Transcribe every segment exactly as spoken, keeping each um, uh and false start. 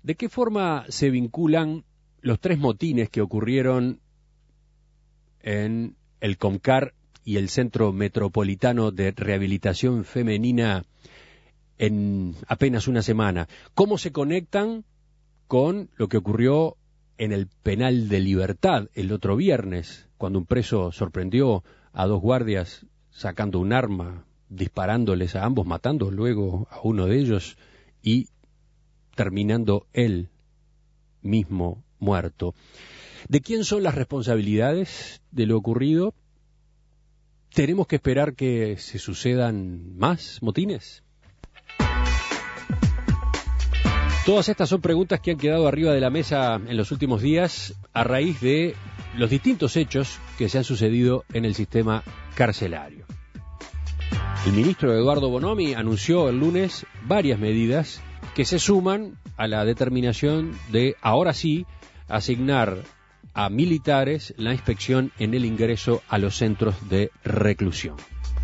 ¿De qué forma se vinculan los tres motines que ocurrieron en el COMCAR y el Centro Metropolitano de Rehabilitación Femenina en apenas una semana? ¿Cómo se conectan con lo que ocurrió en el penal de Libertad el otro viernes, cuando un preso sorprendió a dos guardias sacando un arma, disparándoles a ambos, matando luego a uno de ellos y terminando él mismo muerto? ¿De quién son las responsabilidades de lo ocurrido? ¿Tenemos que esperar que se sucedan más motines? Todas estas son preguntas que han quedado arriba de la mesa en los últimos días a raíz de los distintos hechos que se han sucedido en el sistema carcelario. El ministro Eduardo Bonomi anunció el lunes varias medidas que se suman a la determinación de, ahora sí, asignar a militares la inspección en el ingreso a los centros de reclusión.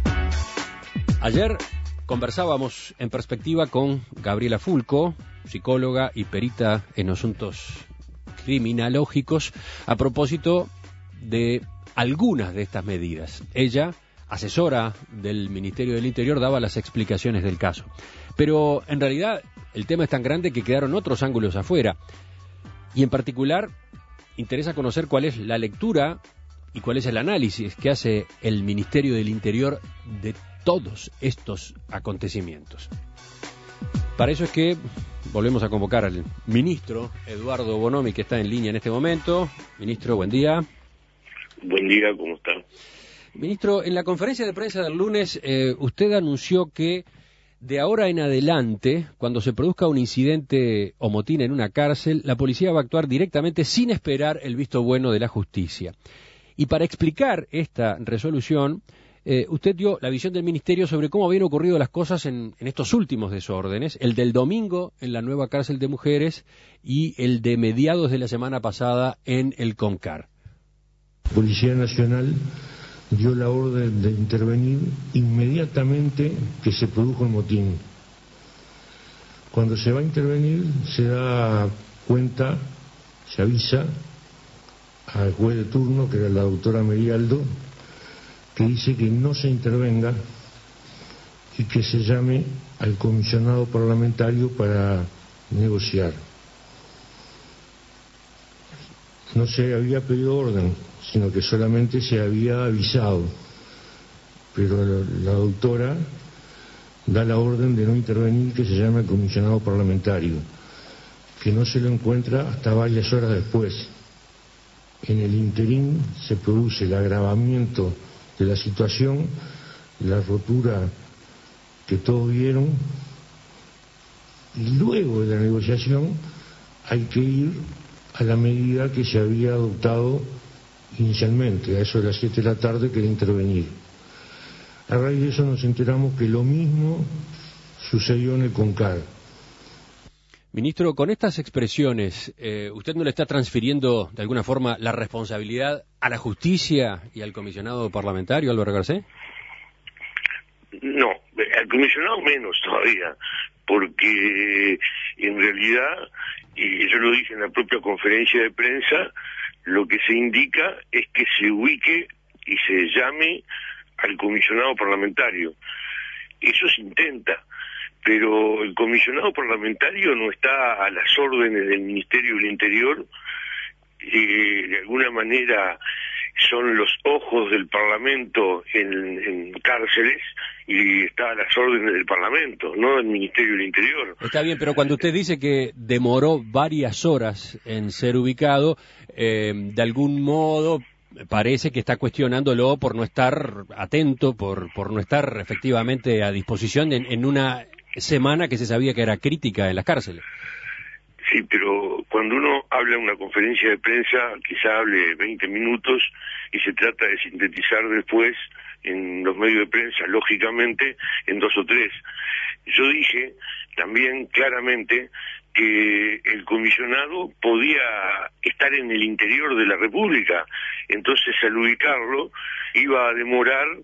Ayer conversábamos en perspectiva con Gabriela Fulco, psicóloga y perita en asuntos criminológicos, a propósito de algunas de estas medidas. Ella, asesora del Ministerio del Interior, daba las explicaciones del caso. Pero en realidad el tema es tan grande que quedaron otros ángulos afuera. Y en particular interesa conocer cuál es la lectura y cuál es el análisis que hace el Ministerio del Interior de todos estos acontecimientos. Para eso es que volvemos a convocar al ministro Eduardo Bonomi, que está en línea en este momento. Ministro, buen día. Buen día, ¿cómo está? Ministro, en la conferencia de prensa del lunes, eh, usted anunció que de ahora en adelante, cuando se produzca un incidente o motín en una cárcel, la policía va a actuar directamente sin esperar el visto bueno de la justicia. Y para explicar esta resolución, eh, usted dio la visión del Ministerio sobre cómo habían ocurrido las cosas en, en estos últimos desórdenes, el del domingo en la nueva cárcel de mujeres y el de mediados de la semana pasada en el COMCAR. Policía Nacional dio la orden de intervenir inmediatamente que se produjo el motín. Cuando se va a intervenir, se da cuenta, se avisa al juez de turno, que era la doctora Merialdo, que dice que no se intervenga y que se llame al comisionado parlamentario para negociar. No se había pedido orden, sino que solamente se había avisado, pero la, la doctora da la orden de no intervenir, que se llama el comisionado parlamentario, que no se lo encuentra hasta varias horas después. En el interín se produce el agravamiento de la situación, la rotura que todos vieron, y luego de la negociación hay que ir a la medida que se había adoptado inicialmente, a eso de las siete de la tarde, quería intervenir. A raíz de eso nos enteramos que lo mismo sucedió en el COMCAR. Ministro, con estas expresiones, eh, ¿usted no le está transfiriendo de alguna forma la responsabilidad a la justicia y al comisionado parlamentario, Álvaro Garcés? No, al comisionado menos todavía, porque en realidad, y yo lo dije en la propia conferencia de prensa, lo que se indica es que se ubique y se llame al comisionado parlamentario. Eso se intenta, pero el comisionado parlamentario no está a las órdenes del Ministerio del Interior, eh, de alguna manera son los ojos del Parlamento en, en cárceles y está a las órdenes del Parlamento, no del Ministerio del Interior. Está bien, pero cuando usted dice que demoró varias horas en ser ubicado, eh, de algún modo parece que está cuestionándolo por no estar atento, por, por no estar efectivamente a disposición en, en una semana que se sabía que era crítica en las cárceles. Sí, pero cuando uno habla en una conferencia de prensa, quizá hable veinte minutos y se trata de sintetizar después en los medios de prensa, lógicamente, en dos o tres. Yo dije también claramente que el comisionado podía estar en el interior de la República, entonces al ubicarlo iba a demorar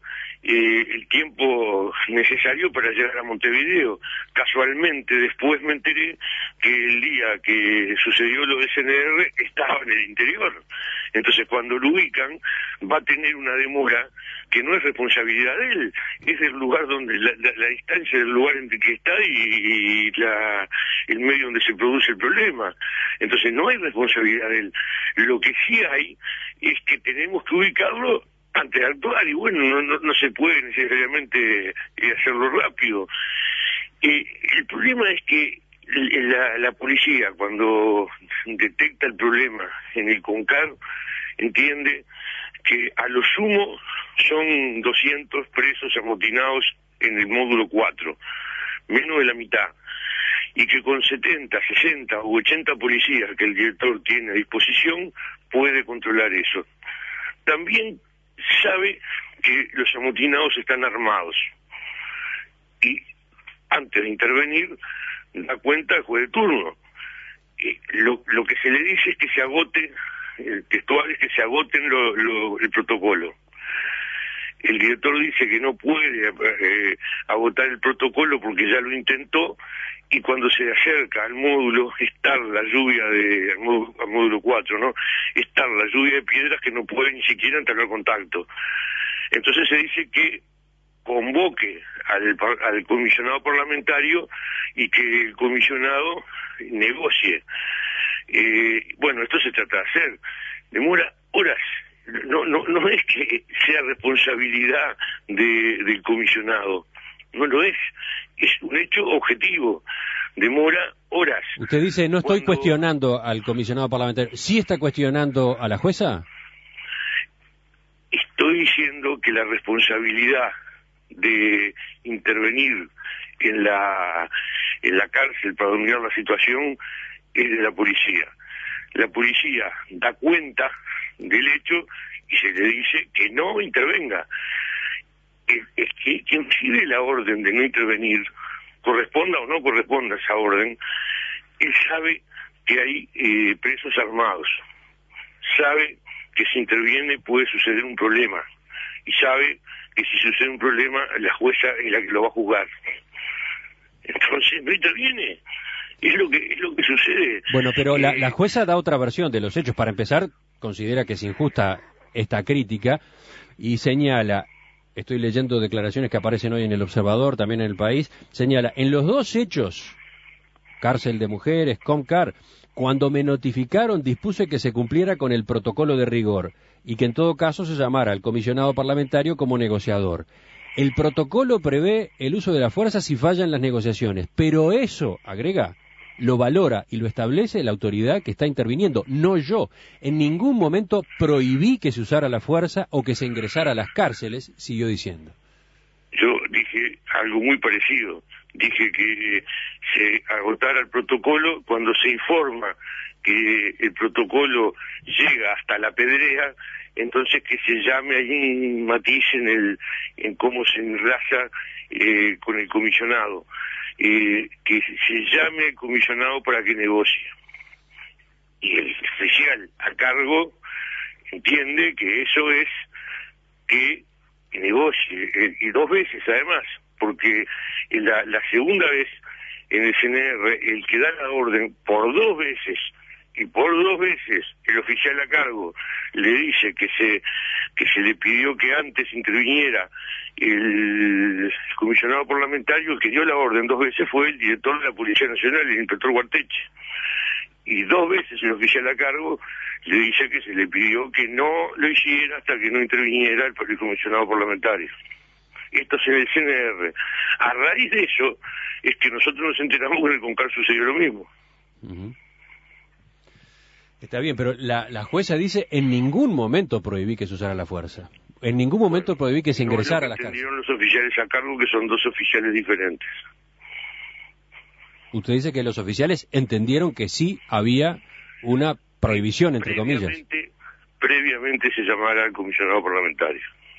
eh, el tiempo necesario para llegar a Montevideo. Casualmente después me enteré que el día que sucedió lo del C N R estaba en el interior. Entonces cuando lo ubican va a tener una demora que no es responsabilidad de él, es del lugar donde, la, la, la distancia del lugar en que está y, y la, el medio donde se produce el problema. Entonces no hay responsabilidad de él. Lo que sí hay es que tenemos que ubicarlo antes de actuar, y bueno, no, no, no se puede necesariamente eh, hacerlo rápido. Eh, el problema es que la, la policía, cuando detecta el problema en el CONCAR, entiende que a lo sumo son doscientos presos amotinados en el módulo cuatro, menos de la mitad, y que con setenta, sesenta o ochenta policías que el director tiene a disposición puede controlar eso. También sabe que los amotinados están armados y antes de intervenir da cuenta al juez de turno. Eh, lo, lo que se le dice es que se agote, el textual es que se agoten lo, lo, el protocolo. El director dice que no puede eh, agotar el protocolo porque ya lo intentó, y cuando se acerca al módulo, está la lluvia de, al módulo, al módulo cuatro, ¿no? Está la lluvia de piedras que no puede ni siquiera entablar contacto. Entonces se dice que convoque al, al comisionado parlamentario y que el comisionado negocie. Eh, bueno, esto se trata de hacer. Demora horas. No, no, no es que sea responsabilidad de, del comisionado. No lo es. Es un hecho objetivo. Demora horas. Usted dice, no estoy Cuando... cuestionando al comisionado parlamentario. ¿Sí está cuestionando a la jueza? Estoy diciendo que la responsabilidad de intervenir en la, en la cárcel para dominar la situación es de la policía. La policía da cuenta del hecho y se le dice que no intervenga. Es, es que quien recibe la orden de no intervenir, corresponda o no corresponda a esa orden, él sabe que hay eh, presos armados, sabe que si interviene puede suceder un problema, y sabe que si sucede un problema la jueza es la que lo va a juzgar. Entonces no interviene. Es lo que es lo que sucede. Bueno, pero eh, la, la eh, jueza da otra versión de los hechos. Para empezar, considera que es injusta esta crítica y señala, estoy leyendo declaraciones que aparecen hoy en El Observador, también en El País, señala, en los dos hechos, cárcel de mujeres, CONCAR, cuando me notificaron dispuse que se cumpliera con el protocolo de rigor y que en todo caso se llamara al comisionado parlamentario como negociador. El protocolo prevé el uso de la fuerza si fallan las negociaciones, pero eso, agrega, lo valora y lo establece la autoridad que está interviniendo, no yo. En ningún momento prohibí que se usara la fuerza o que se ingresara a las cárceles, siguió diciendo. Yo dije algo muy parecido. Dije que se agotara el protocolo cuando se informa que el protocolo llega hasta la pedrea, entonces que se llame ahí un matiz en, el, en cómo se enlaza eh, con el comisionado. Eh, que se llame al comisionado para que negocie. Y el oficial a cargo entiende que eso es que negocie, eh, y dos veces además, porque la, la segunda vez en el C N R, el que da la orden por dos veces, y por dos veces el oficial a cargo le dice que se que se le pidió que antes interviniera el comisionado parlamentario, el que dio la orden dos veces fue el director de la Policía Nacional, el inspector Guarteche. Y dos veces el oficial a cargo le dice que se le pidió que no lo hiciera hasta que no interviniera el, el comisionado parlamentario. Esto es en el C N R. A raíz de eso es que nosotros nos enteramos que en el CONCAR sucedió lo mismo. Uh-huh. Está bien, pero la, la jueza dice en ningún momento prohibí que se usara la fuerza. En ningún momento bueno, prohibí que se ingresara no, a la cárcel. Entendieron los oficiales a cargo que son dos oficiales diferentes. Usted dice que los oficiales entendieron que sí había una prohibición, entre previamente, comillas. Previamente se llamara al comisionado parlamentario.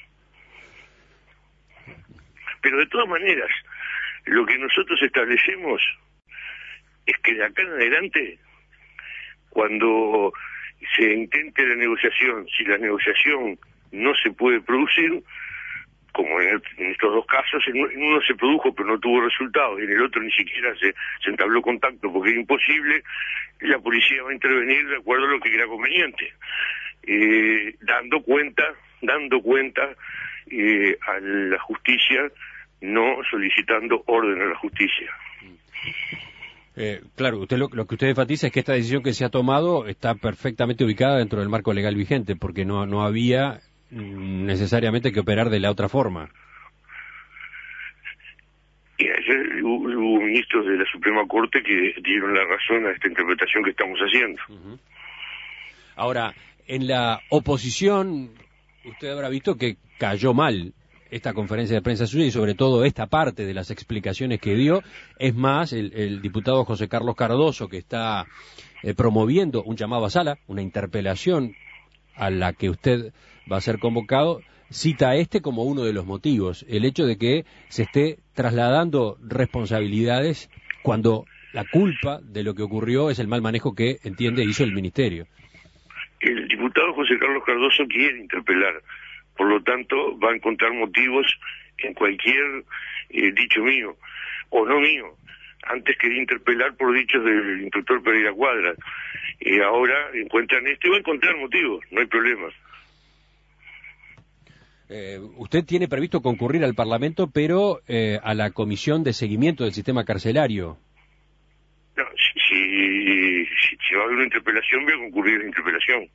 Pero de todas maneras, lo que nosotros establecemos es que de acá en adelante, cuando se intente la negociación, si la negociación no se puede producir, como en, el, en estos dos casos, en, en uno se produjo pero no tuvo resultados, y en el otro ni siquiera se, se entabló contacto porque era imposible, la policía va a intervenir de acuerdo a lo que era conveniente, eh, dando cuenta, dando cuenta eh, a la justicia, no solicitando orden a la justicia. Eh, claro, usted lo, lo que usted enfatiza es que esta decisión que se ha tomado está perfectamente ubicada dentro del marco legal vigente, porque no, no había necesariamente que operar de la otra forma. Y ayer hubo, hubo ministros de la Suprema Corte que dieron la razón a esta interpretación que estamos haciendo. Uh-huh. Ahora, en la oposición, usted habrá visto que cayó mal esta conferencia de prensa suya y sobre todo esta parte de las explicaciones que dio. Es más, el, el diputado José Carlos Cardoso, que está eh, promoviendo un llamado a sala, una interpelación a la que usted va a ser convocado, cita a este como uno de los motivos, el hecho de que se esté trasladando responsabilidades cuando la culpa de lo que ocurrió es el mal manejo que, entiende, hizo el Ministerio. El diputado José Carlos Cardoso quiere interpelar, por lo tanto va a encontrar motivos en cualquier eh, dicho mío, o no mío. Antes quería interpelar por dichos del inspector Pereira Cuadra, y ahora encuentran este, va a encontrar motivos, no hay problema. Eh, usted tiene previsto concurrir al Parlamento, pero eh, a la Comisión de Seguimiento del Sistema Carcelario. No, si, si, si, si va a haber una interpelación, voy a concurrir a la interpelación.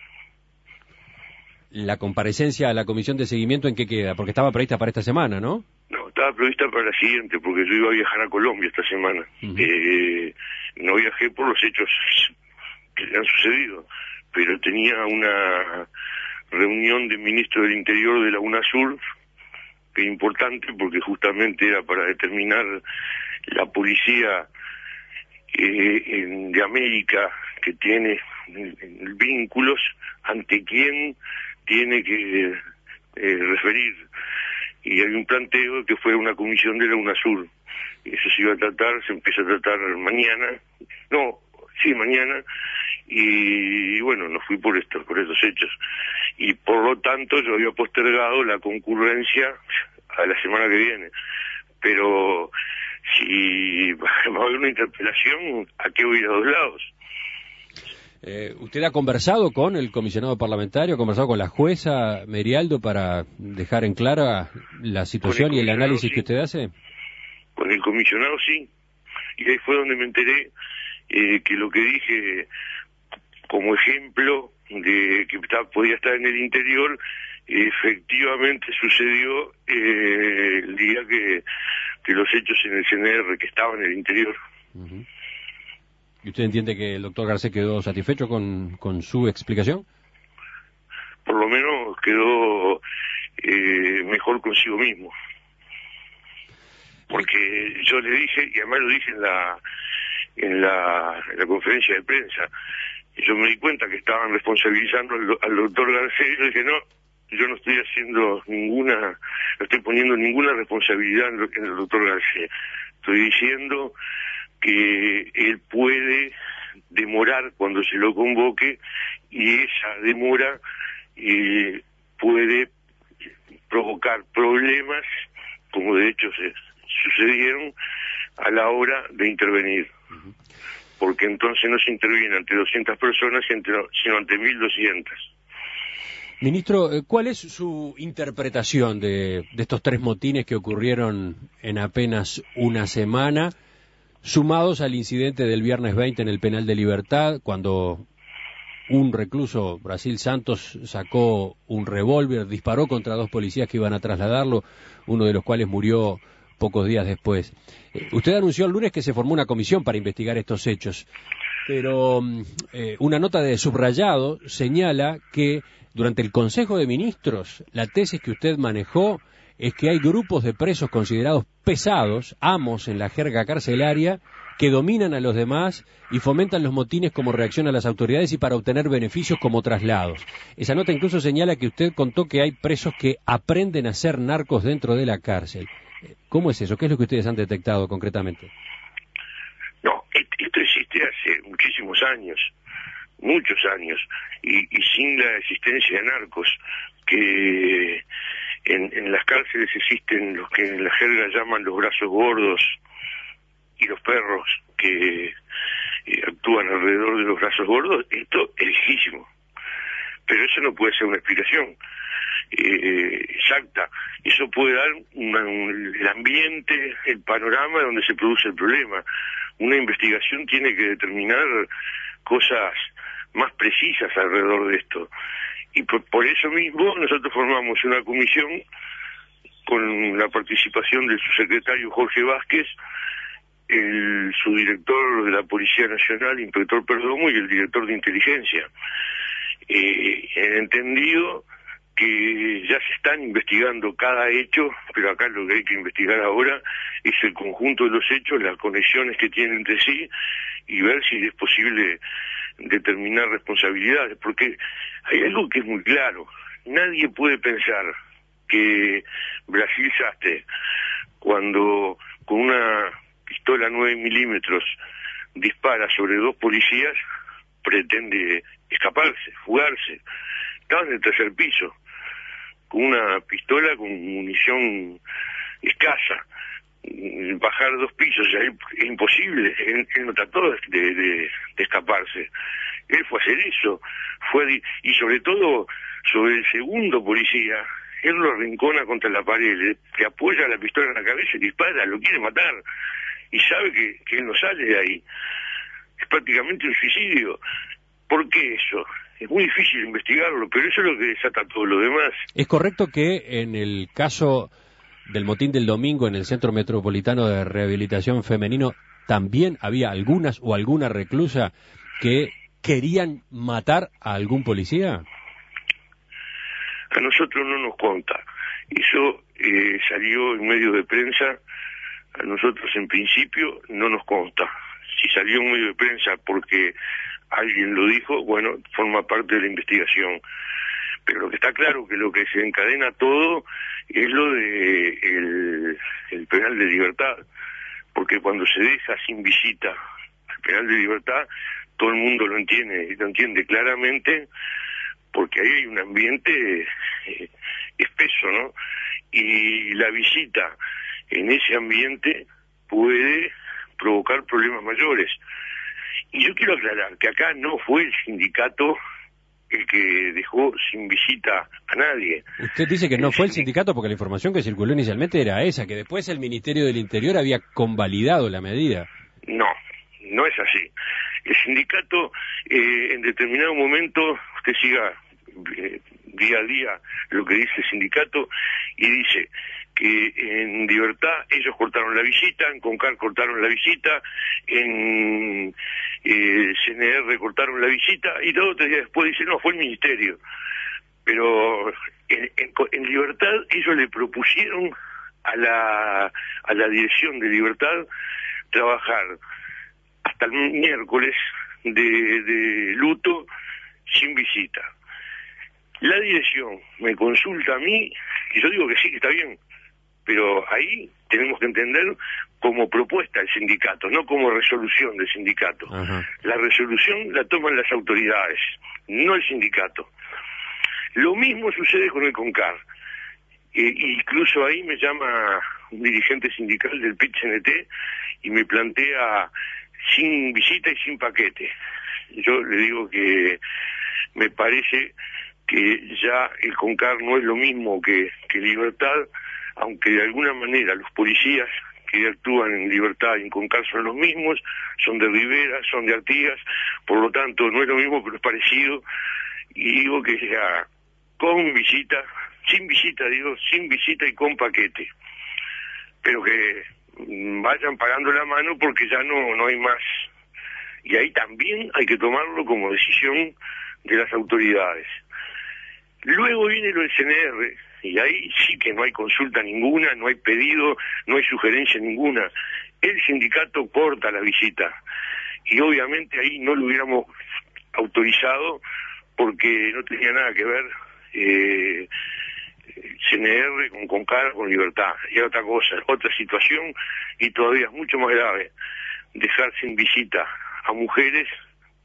La comparecencia a la Comisión de Seguimiento, ¿en qué queda? Porque estaba prevista para esta semana, ¿no? No, estaba prevista para la siguiente, porque yo iba a viajar a Colombia esta semana. Uh-huh. eh, no viajé por los hechos que han sucedido, pero tenía una reunión de ministros del Interior de la UNASUR, que es importante porque justamente era para determinar la policía eh, en, de América que tiene en, vínculos ante quién tiene que eh, referir. Y hay un planteo que fue una comisión de la UNASUR. Eso se iba a tratar, se empieza a tratar mañana, no, sí, mañana, y, y bueno, no fui por estos, por estos hechos. Y por lo tanto yo había postergado la concurrencia a la semana que viene. Pero si va a haber una interpelación, ¿a qué voy a ir a dos lados? Eh, ¿Usted ha conversado con el comisionado parlamentario, ha conversado con la jueza Merialdo para dejar en clara la situación y el análisis sí. que usted hace? Con el comisionado sí, y ahí fue donde me enteré eh, que lo que dije como ejemplo de que está, podía estar en el interior, efectivamente sucedió eh, el día que, que los hechos en el C N R, que estaba en el interior. Uh-huh. ¿Y usted entiende que el doctor Garcés quedó satisfecho con, con su explicación? Por lo menos quedó eh, mejor consigo mismo. Porque yo le dije, y además lo dije en la, en la, en la conferencia de prensa, yo me di cuenta que estaban responsabilizando al, al doctor Garcés, y yo dije, no, yo no estoy haciendo ninguna, no estoy poniendo ninguna responsabilidad en, en el doctor Garcés. Estoy diciendo que él puede demorar cuando se lo convoque, y esa demora eh, puede provocar problemas, como de hecho se sucedieron a la hora de intervenir. Uh-huh. Porque entonces no se interviene ante doscientas personas, sino ante mil doscientas. Ministro, ¿cuál es su interpretación de, de estos tres motines que ocurrieron en apenas una semana, sumados al incidente del viernes veinte en el Penal de Libertad, cuando un recluso, Brasil Santos, sacó un revólver, disparó contra dos policías que iban a trasladarlo, uno de los cuales murió pocos días después? Eh, usted anunció el lunes que se formó una comisión para investigar estos hechos, pero eh, una nota de subrayado señala que durante el Consejo de Ministros la tesis que usted manejó es que hay grupos de presos considerados pesados, amos en la jerga carcelaria, que dominan a los demás y fomentan los motines como reacción a las autoridades y para obtener beneficios como traslados. Esa nota incluso señala que usted contó que hay presos que aprenden a ser narcos dentro de la cárcel. ¿Cómo es eso? ¿Qué es lo que ustedes han detectado concretamente? No, esto existe hace muchísimos años, muchos años, y, y sin la existencia de narcos, que En, en las cárceles existen los que en la jerga llaman los brazos gordos y los perros que eh, actúan alrededor de los brazos gordos. Esto es lejísimo, pero eso no puede ser una explicación eh, exacta. Eso puede dar una, un, el ambiente, el panorama donde se produce el problema. Una investigación tiene que determinar cosas más precisas alrededor de esto. Y por, por eso mismo nosotros formamos una comisión con la participación del subsecretario Jorge Vázquez, el subdirector de la Policía Nacional, inspector Perdomo, y el director de inteligencia. Eh, en entendido que ya se están investigando cada hecho, pero acá lo que hay que investigar ahora es el conjunto de los hechos, las conexiones que tienen entre sí, y ver si es posible determinar responsabilidades, porque hay algo que es muy claro: nadie puede pensar que Brasil Sastre, cuando con una pistola nueve milímetros dispara sobre dos policías, pretende escaparse, fugarse. Estaba en el tercer piso, con una pistola con munición escasa. Bajar dos pisos ya es imposible. Él, él no trató de, de, de escaparse. Él fue a hacer eso. Fue a, y sobre todo, sobre el segundo policía, él lo arrincona contra la pared, le, le apoya la pistola en la cabeza y dispara, lo quiere matar. Y sabe que, que él no sale de ahí. Es prácticamente un suicidio. ¿Por qué eso? Es muy difícil investigarlo, pero eso es lo que desata todo lo demás. ¿Es correcto que en el caso del motín del domingo en el Centro Metropolitano de Rehabilitación Femenino también había algunas o alguna reclusa que querían matar a algún policía? A nosotros no nos consta. Eso eh, salió en medios de prensa. A nosotros en principio no nos consta. Si salió en medio de prensa porque alguien lo dijo, bueno, forma parte de la investigación. Pero lo que está claro que lo que se encadena todo es lo de el, el penal de libertad, porque cuando se deja sin visita el penal de libertad, todo el mundo lo entiende, lo entiende claramente, porque ahí hay un ambiente eh, espeso, ¿no? Y la visita en ese ambiente puede provocar problemas mayores. Y yo quiero aclarar que acá no fue el sindicato el que dejó sin visita a nadie. Usted dice que no fue el sindicato porque la información que circuló inicialmente era esa, que después el Ministerio del Interior había convalidado la medida. No, no es así. El sindicato, eh, en determinado momento, usted siga eh, día a día lo que dice el sindicato, y dice que en Libertad ellos cortaron la visita, en Concar cortaron la visita, en eh, C N R cortaron la visita, y dos o tres días después dice, no, fue el Ministerio. Pero en, en, en Libertad ellos le propusieron a la, a la dirección de Libertad trabajar hasta el miércoles de, de luto sin visita. La dirección me consulta a mí, y yo digo que sí, que está bien, pero ahí tenemos que entender como propuesta del sindicato, no como resolución del sindicato. Ajá. La resolución la toman las autoridades, no el sindicato. Lo mismo sucede con el CONCAR. Eh, incluso ahí me llama un dirigente sindical del P I T C N T y me plantea sin visita y sin paquete. Yo le digo que me parece que ya el CONCAR no es lo mismo que, que Libertad, aunque de alguna manera los policías que actúan en Libertad y en CONCAR son los mismos, son de Rivera, son de Artigas, por lo tanto no es lo mismo, pero es parecido, y digo que sea con visita, sin visita, digo, sin visita y con paquete, pero que vayan pagando la mano porque ya no, no hay más. Y ahí también hay que tomarlo como decisión de las autoridades. Luego viene lo del C N R, y ahí sí que no hay consulta ninguna, no hay pedido, no hay sugerencia ninguna. El sindicato corta la visita, y obviamente ahí no lo hubiéramos autorizado porque no tenía nada que ver eh, C N R con CONCAR, con Libertad. Y otra cosa, otra situación, y todavía es mucho más grave, dejar sin visita a mujeres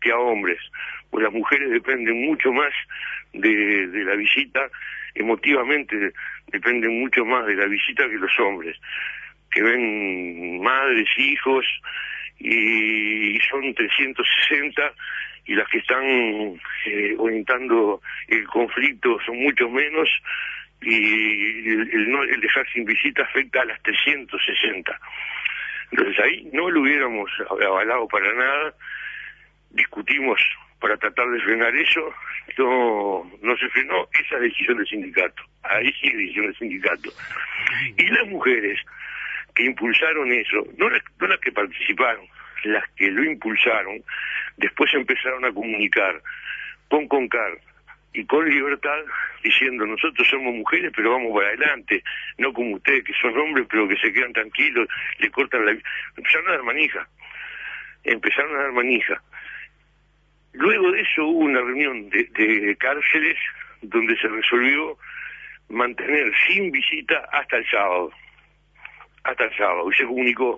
que a hombres, pues las mujeres dependen mucho más de, de la visita, emotivamente dependen mucho más de la visita que los hombres, que ven madres, hijos, y son trescientos sesenta, y las que están eh, orientando el conflicto son mucho menos, y el, el, no, el dejar sin visita afecta a las trescientos sesenta. Entonces ahí no lo hubiéramos avalado para nada, discutimos para tratar de frenar eso, no, no se frenó, esa decisión del sindicato, ahí sí decisión del sindicato. Y las mujeres que impulsaron eso, no las, no las que participaron, las que lo impulsaron, después empezaron a comunicar con CONCAR y con Libertad, diciendo nosotros somos mujeres pero vamos para adelante, no como ustedes que son hombres pero que se quedan tranquilos, le cortan la... Empezaron a dar manija, empezaron a dar manija. Luego de eso hubo una reunión de, de cárceles donde se resolvió mantener sin visita hasta el sábado, hasta el sábado, y se comunicó.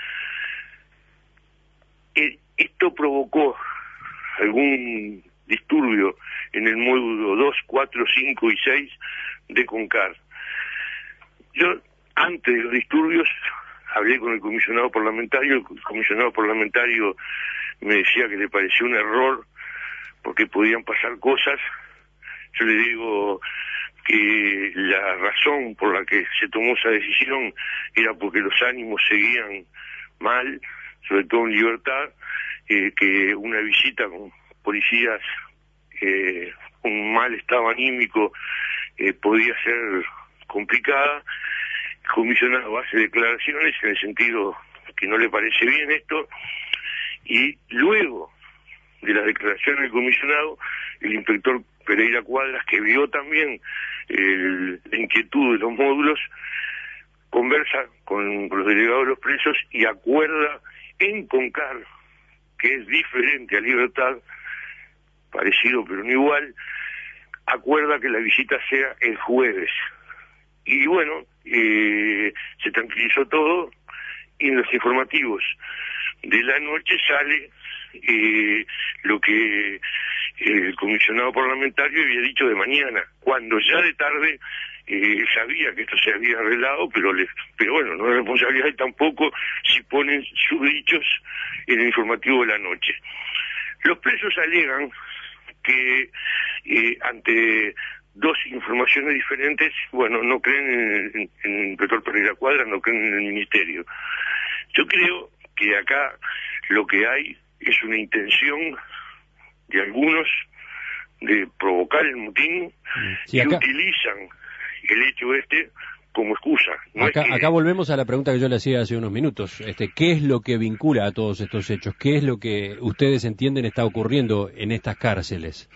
Esto provocó algún disturbio en el módulo dos, cuatro, cinco y seis de CONCAR. Yo, antes de los disturbios, hablé con el comisionado parlamentario, el comisionado parlamentario me decía que le pareció un error porque podían pasar cosas. Yo le digo que la razón por la que se tomó esa decisión era porque los ánimos seguían mal, sobre todo en Libertad, eh, que una visita con policías eh, con un mal estado anímico eh, podía ser complicada. El comisionado hace declaraciones en el sentido que no le parece bien esto, y luego de las declaraciones del comisionado, el inspector Pereira Cuadras, que vio también el, la inquietud de los módulos, conversa con, con los delegados de los presos y acuerda en CONCAR, que es diferente a Libertad, parecido pero no igual, acuerda que la visita sea el jueves. Y bueno, eh, se tranquilizó todo, y en los informativos de la noche sale eh, lo que eh, el comisionado parlamentario había dicho de mañana, cuando ya de tarde eh, sabía que esto se había arreglado, pero le, pero bueno, no es responsabilidad tampoco si ponen sus dichos en el informativo de la noche. Los presos alegan que eh, ante dos informaciones diferentes, bueno, no creen en, en el inspector Pereira Cuadras, no creen en el ministerio. Yo creo que acá lo que hay es una intención de algunos de provocar el motín, sí, y acá utilizan el hecho este como excusa. No acá, es que... acá volvemos a la pregunta que yo le hacía hace unos minutos. Este, ¿qué es lo que vincula a todos estos hechos? ¿Qué es lo que ustedes entienden está ocurriendo en estas cárceles?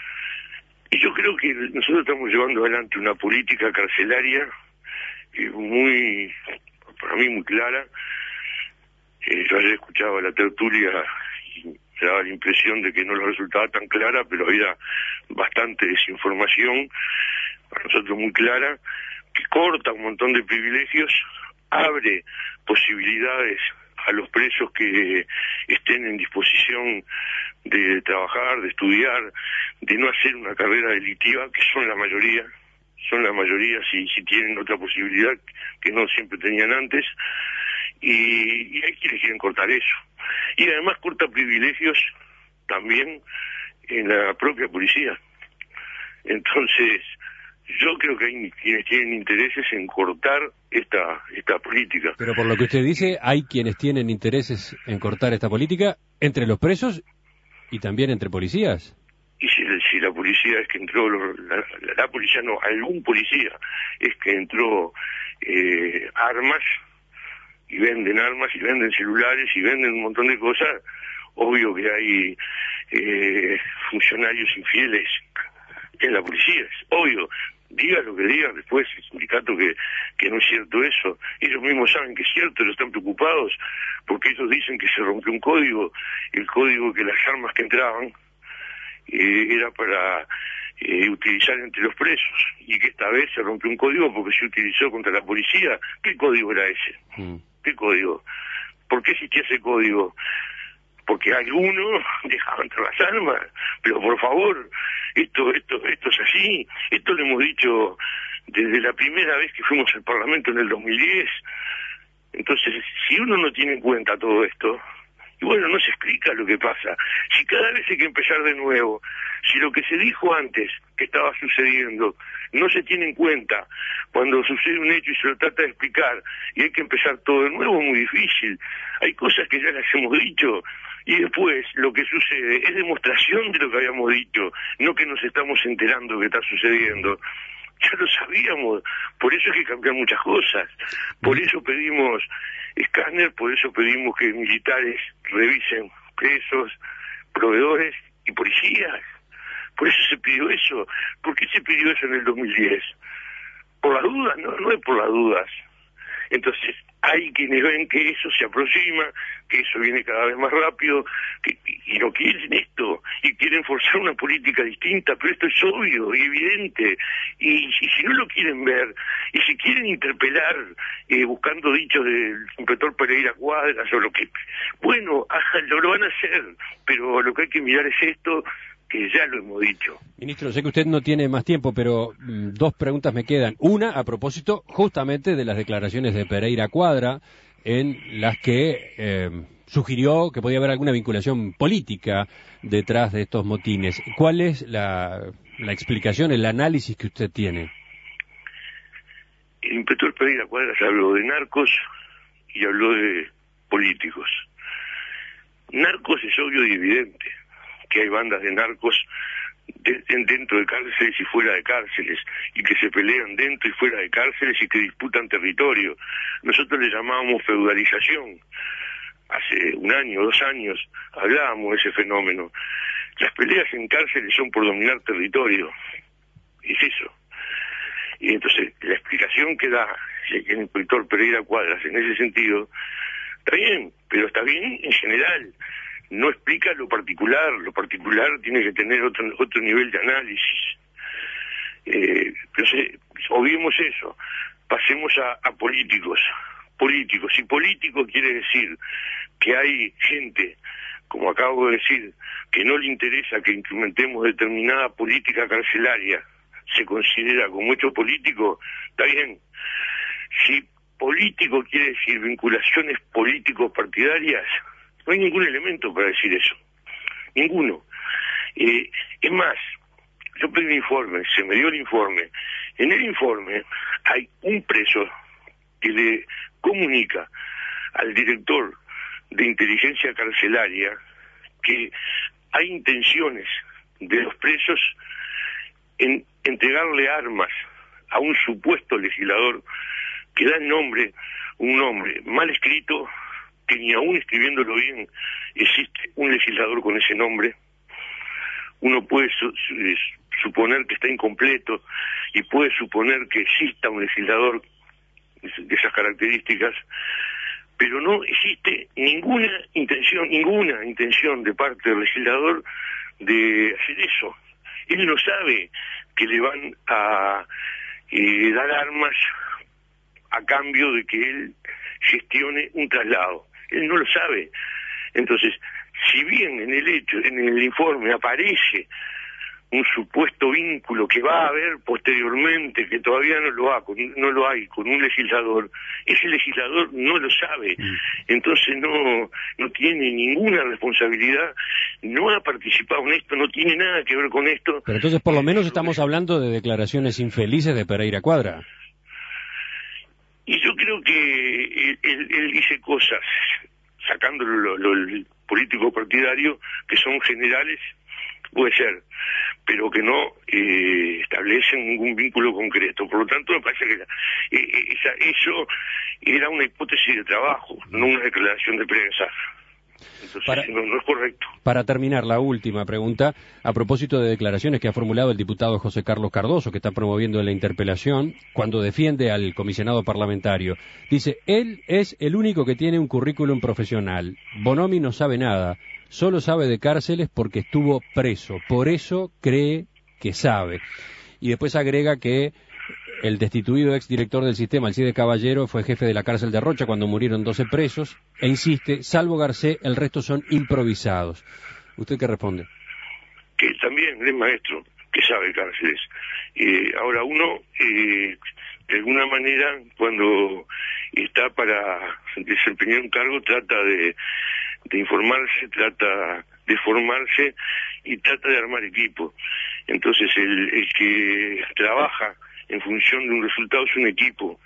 Y yo creo que nosotros estamos llevando adelante una política carcelaria eh, muy, para mí muy clara. Eh, yo ayer escuchaba la tertulia y me daba la impresión de que no lo resultaba tan clara, pero había bastante desinformación, para nosotros muy clara, que corta un montón de privilegios, abre posibilidades a los presos que estén en disposición de trabajar, de estudiar, de no hacer una carrera delictiva, que son la mayoría, son la mayoría si, si tienen otra posibilidad que no siempre tenían antes, y, y hay quienes quieren cortar eso. Y además corta privilegios también en la propia policía. Entonces, yo creo que hay quienes tienen intereses en cortar esta esta política. Pero por lo que usted dice, hay quienes tienen intereses en cortar esta política entre los presos y también entre policías. Y si, si la policía es que entró, la, la, la policía no, algún policía es que entró eh, armas, y venden armas, y venden celulares, y venden un montón de cosas, obvio que hay eh, funcionarios infieles en la policía, es obvio. Diga lo que diga después el sindicato que, que no es cierto eso. Ellos mismos saben que es cierto, pero están preocupados porque ellos dicen que se rompió un código, el código que las armas que entraban eh, era para eh, utilizar entre los presos, y que esta vez se rompió un código porque se utilizó contra la policía. ¿Qué código era ese? Mm. ¿Qué código? ¿Por qué existía ese código? porque algunos dejaban entrar las armas, pero por favor, esto, esto, esto es así, esto lo hemos dicho desde la primera vez que fuimos al Parlamento en el dos mil diez. Entonces, si uno no tiene en cuenta todo esto, y bueno, no se explica lo que pasa. Si cada vez hay que empezar de nuevo, si lo que se dijo antes que estaba sucediendo no se tiene en cuenta cuando sucede un hecho y se lo trata de explicar y hay que empezar todo de nuevo, muy difícil. Hay cosas que ya las hemos dicho y después lo que sucede es demostración de lo que habíamos dicho, no que nos estamos enterando que está sucediendo. Ya lo sabíamos, por eso hay que cambiar muchas cosas, por eso pedimos escáner, por eso pedimos que militares revisen presos, proveedores y policías, por eso se pidió eso. ¿Por qué se pidió eso en el dos mil diez? ¿Por las dudas? No, no es por las dudas. Entonces, hay quienes ven que eso se aproxima, que eso viene cada vez más rápido, que, y no quieren esto, y quieren forzar una política distinta, pero esto es obvio y evidente, y, y si no lo quieren ver, y si quieren interpelar, eh, buscando dichos del inspector Pereira Cuadras, o lo que, bueno, ajá, lo, lo van a hacer, pero lo que hay que mirar es esto, que ya lo hemos dicho. Ministro, sé que usted no tiene más tiempo, pero mm, dos preguntas me quedan. Una, a propósito justamente de las declaraciones de Pereira Cuadra, en las que eh, sugirió que podía haber alguna vinculación política detrás de estos motines. ¿Cuál es la, la explicación, el análisis que usted tiene? El inspector Pereira Cuadras habló de narcos y habló de políticos. Narcos es obvio y evidente que hay bandas de narcos de, de, dentro de cárceles y fuera de cárceles, y que se pelean dentro y fuera de cárceles y que disputan territorio. Nosotros le llamábamos feudalización. Hace un año, dos años, hablábamos de ese fenómeno. Las peleas en cárceles son por dominar territorio. Es eso. Y entonces, la explicación que da el inspector Pereira Cuadras en ese sentido, está bien, pero está bien en general. No explica lo particular, lo particular tiene que tener otro otro nivel de análisis. Eh, entonces, obviemos eso, pasemos a, a políticos, políticos, y político quiere decir que hay gente, como acabo de decir, que no le interesa que implementemos determinada política carcelaria, se considera como hecho político, está bien. Si político quiere decir vinculaciones políticos partidarias, no hay ningún elemento para decir eso, ninguno. Eh, es más, yo pedí un informe, se me dio el informe. En el informe hay un preso que le comunica al director de inteligencia carcelaria que hay intenciones de los presos en entregarle armas a un supuesto legislador que da el nombre, un nombre mal escrito, que ni aún escribiéndolo bien existe un legislador con ese nombre. Uno puede su, su, suponer que está incompleto y puede suponer que exista un legislador de esas características, pero no existe ninguna intención, ninguna intención de parte del legislador de hacer eso. Él no sabe que le van a eh, dar armas a cambio de que él gestione un traslado. Él no lo sabe. Entonces, si bien en el hecho, en el informe aparece un supuesto vínculo que va a haber posteriormente, que todavía no lo ha, no lo hay con un legislador, ese legislador no lo sabe, entonces no no tiene ninguna responsabilidad, no ha participado en esto, no tiene nada que ver con esto. Pero entonces por lo menos estamos hablando de declaraciones infelices de Pereira Cuadra. Y yo creo que él, él, él dice cosas, sacándolo lo, lo, el político partidario, que son generales, puede ser, pero que no eh, establecen ningún vínculo concreto. Por lo tanto, me parece que eh, esa, eso era una hipótesis de trabajo, no una declaración de prensa. Entonces, para, no, no es correcto. Para terminar, la última pregunta, a propósito de declaraciones que ha formulado el diputado José Carlos Cardoso, que está promoviendo la interpelación, cuando defiende al comisionado parlamentario. Dice, él es el único que tiene un currículum profesional. Bonomi no sabe nada, solo sabe de cárceles porque estuvo preso, por eso cree que sabe. Y después agrega que el destituido exdirector del sistema, Alcides Caballero, fue jefe de la cárcel de Rocha cuando murieron doce presos, e insiste, salvo Garcés, el resto son improvisados. ¿Usted qué responde? Que también es maestro, que sabe cárceles. Eh, ahora uno, eh, de alguna manera, cuando está para desempeñar un cargo, trata de, de informarse, trata de formarse y trata de armar equipo. Entonces el, el que trabaja en función de un resultado es un equipo,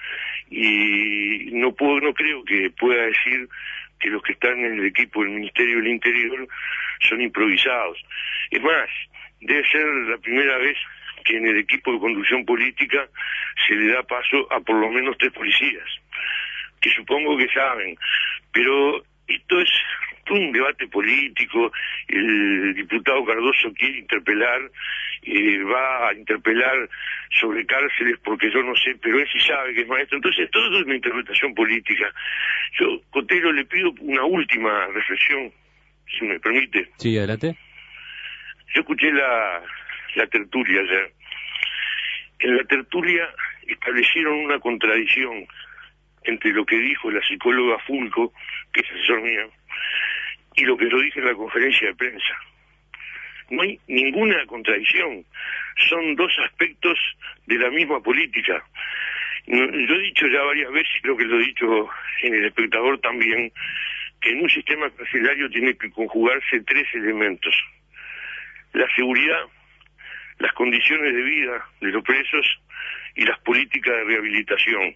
y no puedo, no creo que pueda decir que los que están en el equipo del Ministerio del Interior son improvisados. Es más, debe ser la primera vez que en el equipo de conducción política se le da paso a por lo menos tres policías, que supongo que saben, pero esto es un debate político. El diputado Cardoso quiere interpelar, eh, va a interpelar sobre cárceles porque yo no sé, pero él sí sabe que es maestro. Entonces todo es una interpretación política. Yo, Cotero, le pido una última reflexión, si me permite. Sí, adelante. Yo escuché la, la tertulia ayer. En la tertulia establecieron una contradicción entre lo que dijo la psicóloga Fulco, que es asesor mío, y lo que yo dije en la conferencia de prensa. No hay ninguna contradicción, son dos aspectos de la misma política. Yo he dicho ya varias veces, creo que lo he dicho en El Espectador también, que en un sistema carcelario tiene que conjugarse tres elementos: la seguridad, las condiciones de vida de los presos y las políticas de rehabilitación.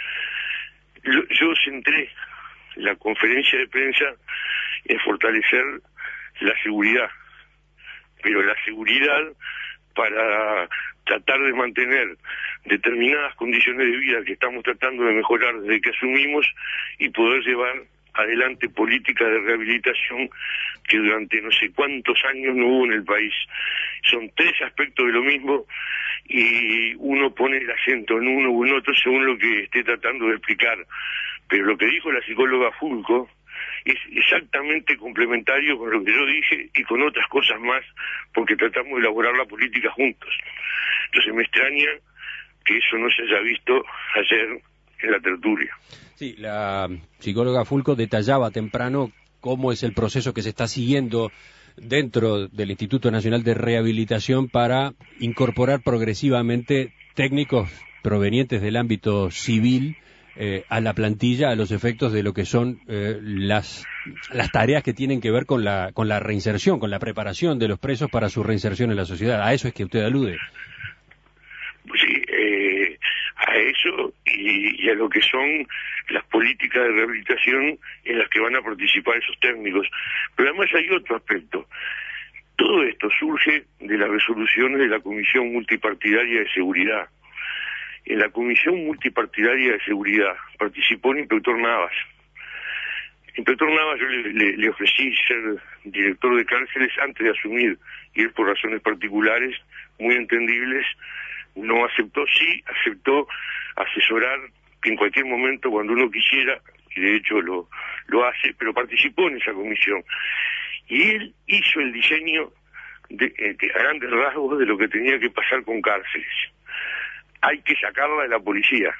Yo, yo centré la conferencia de prensa en fortalecer la seguridad, pero la seguridad para tratar de mantener determinadas condiciones de vida que estamos tratando de mejorar desde que asumimos, y poder llevar adelante políticas de rehabilitación que durante no sé cuántos años no hubo en el país. Son tres aspectos de lo mismo, y uno pone el acento en uno o en otro según lo que esté tratando de explicar. Pero lo que dijo la psicóloga Fulco es exactamente complementario con lo que yo dije y con otras cosas más, porque tratamos de elaborar la política juntos. Entonces me extraña que eso no se haya visto ayer en la tertulia. Sí, la psicóloga Fulco detallaba temprano cómo es el proceso que se está siguiendo dentro del Instituto Nacional de Rehabilitación para incorporar progresivamente técnicos provenientes del ámbito civil eh, a la plantilla, a los efectos de lo que son eh, las las tareas que tienen que ver con la con la reinserción, con la preparación de los presos para su reinserción en la sociedad. ¿A eso es que usted alude? Sí, eh, a eso y, y a lo que son las políticas de rehabilitación en las que van a participar esos técnicos. Pero además hay otro aspecto. Todo esto surge de las resoluciones de la Comisión Multipartidaria de Seguridad. En la Comisión Multipartidaria de Seguridad participó el inspector Navas. El inspector Navas yo le, le, le ofrecí ser director de cárceles antes de asumir, y él por razones particulares, muy entendibles, no aceptó. Sí aceptó asesorar, que en cualquier momento, cuando uno quisiera, y de hecho lo, lo hace, pero participó en esa comisión. Y él hizo el diseño de, de, a grandes rasgos de lo que tenía que pasar con cárceles. Hay que sacarla de la policía.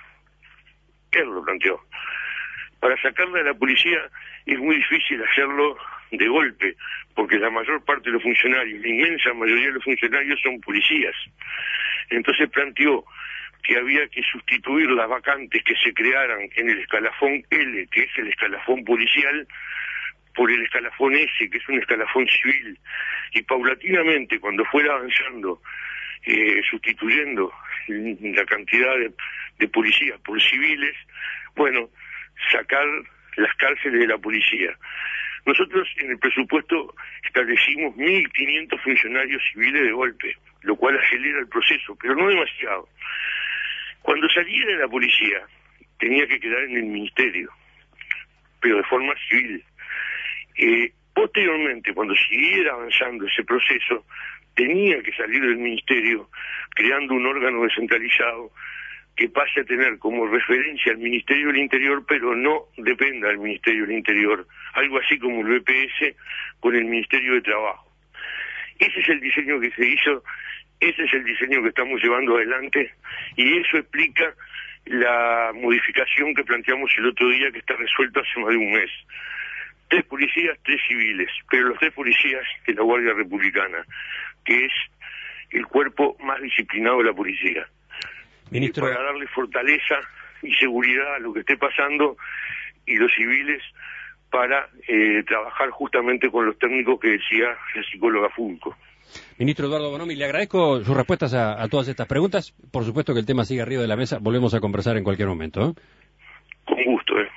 Él lo planteó. Para sacarla de la policía es muy difícil hacerlo de golpe, porque la mayor parte de los funcionarios, la inmensa mayoría de los funcionarios son policías. Entonces planteó que había que sustituir las vacantes que se crearan en el escalafón L, que es el escalafón policial, por el escalafón S, que es un escalafón civil, y paulatinamente, cuando fuera avanzando, eh, sustituyendo la cantidad de, de policías por civiles, bueno, sacar las cárceles de la policía. Nosotros en el presupuesto establecimos mil quinientos funcionarios civiles de golpe, lo cual acelera el proceso, pero no demasiado. Cuando saliera de la policía, tenía que quedar en el ministerio, pero de forma civil. Eh, posteriormente, cuando siguiera avanzando ese proceso, tenía que salir del ministerio, creando un órgano descentralizado que pase a tener como referencia al Ministerio del Interior, pero no dependa del Ministerio del Interior, algo así como el B P S con el Ministerio de Trabajo. Ese es el diseño que se hizo Ese es el diseño que estamos llevando adelante y eso explica la modificación que planteamos el otro día, que está resuelta hace más de un mes. Tres policías, tres civiles, pero los tres policías de la Guardia Republicana, que es el cuerpo más disciplinado de la policía. Ministro... Para darle fortaleza y seguridad a lo que esté pasando, y los civiles para eh, trabajar justamente con los técnicos que decía la psicóloga Fulco. Ministro Eduardo Bonomi, le agradezco sus respuestas a, a todas estas preguntas. Por supuesto que el tema sigue arriba de la mesa. Volvemos a conversar en cualquier momento, ¿eh? Con gusto, ¿eh?